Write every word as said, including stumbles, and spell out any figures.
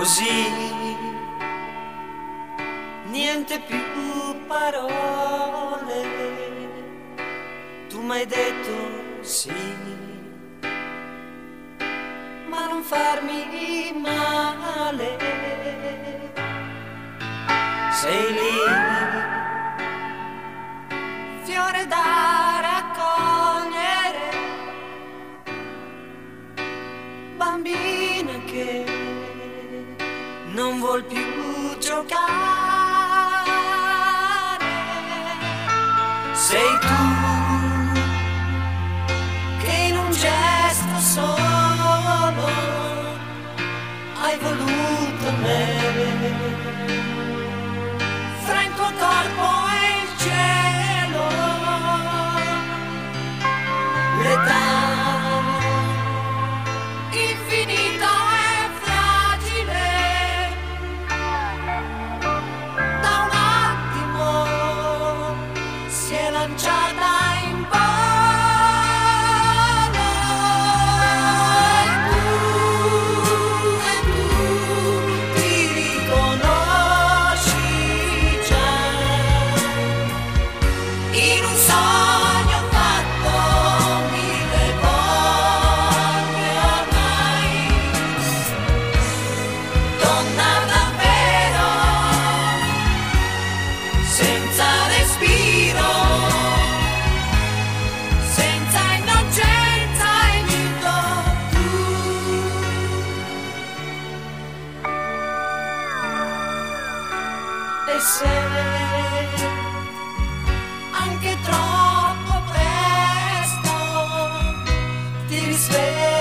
così, niente più parole, tu m'hai detto sì, ma non farmi male, sei lì, fiore da raccogliere, bambina che non vuol più giocare, sei tu che in un gesto solo hai voluto me, fra il tuo corpo e il cielo, l'età infinita e fragile, da un attimo si è lanciata in volo, e tu, e tu ti riconosci già in un sogno fatto mille volte ormai, donna davvero, senza respiro, senza innocenza e nido tu. E se anche troppo presto ti risvegli